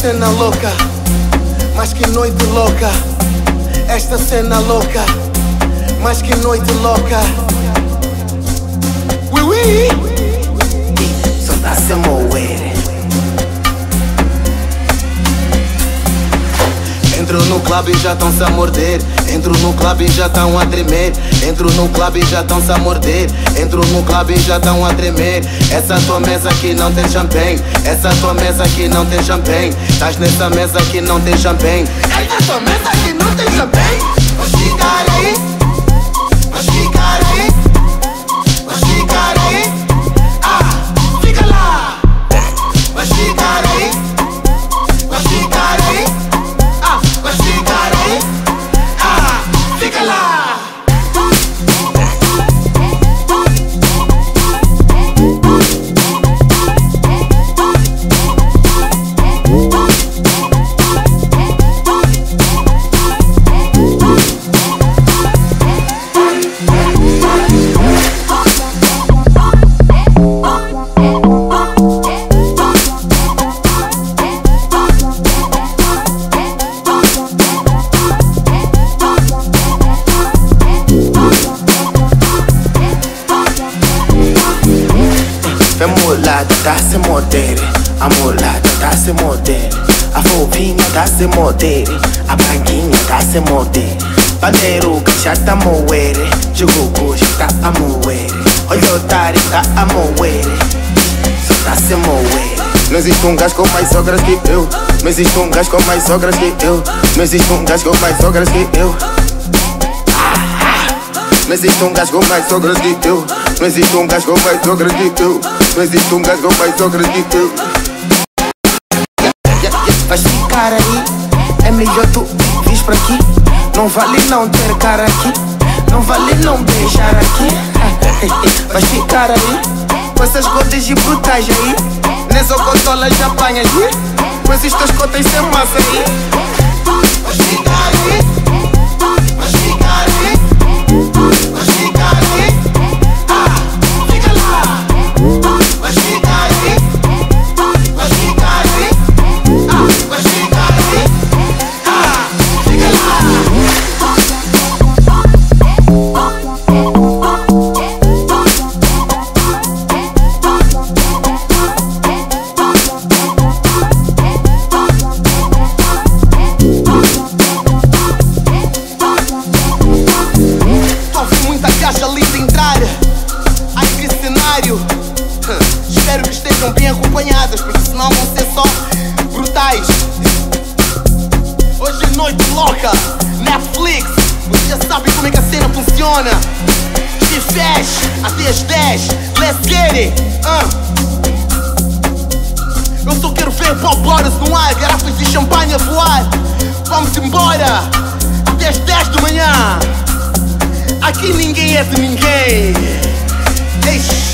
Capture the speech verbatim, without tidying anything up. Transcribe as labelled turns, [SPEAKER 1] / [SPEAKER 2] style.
[SPEAKER 1] cena louca, mas que noite louca. Esta cena louca, mas que noite louca. Ui, ui.
[SPEAKER 2] Só dá se moer.
[SPEAKER 1] Entro no clube e já tão-se a morder. Entro no clube e já tão a tremer. Entro no clube e já tão-se a morder. Entro no clube e já tão a tremer. Essa tua mesa aqui não tem champanhe. Essa tua mesa aqui não tem champanhe. Estás nessa mesa aqui não tem champanhe. Essa tua mesa aqui não tem champanhe. Vamos ficar aí. Vamos ficar aí. Vamos ficar aí. Ah, fica lá. Vamos ficar aí. Vamos ficar aí. Vai ficar aí, ah, fica lá.
[SPEAKER 2] A mulata tá se modere, a mulata tá se modere, a fofinha tá se modere, a branquinha tá se modere. Bandeiro que já tá moere, Jugugu já tá a moere, olha o otário tá a moere, só tá se moere. Não existe um gajo com mais sogras que eu. Não existe um gajo com mais sogras que eu. Não existe um gajo com mais sogras que eu. Não existe um gajo com mais sogras que eu. Não existe um gajo com mais sogras que eu. Não existe um gajo com mais sogras que eu. Vais ficar aí, é melhor tu vis pra aqui. Não vale não ter cara aqui. Não vale não beijar aqui. Vais ficar aí, com essas gotas e brutais aí. Nessa cotola já apanhas, com esses teus cotas sem massa aí. Vais ficar aí, vais ficar aí. Vais ficar aí, ah, fica lá. Vais ficar aí, vais ficar aí, ah, vais ficar aí, ah, fica lá. Espero que estejam bem acompanhadas, porque senão vão ser só brutais. Hoje é noite louca, Netflix. Vocês já sabem como é que a cena funciona. De flash até as dez, let's get it, uh. Eu só quero ver pop bottles no ar, garrafas de champanhe a voar. Vamos embora, até as dez da manhã. Aqui ninguém é de ninguém. Eish.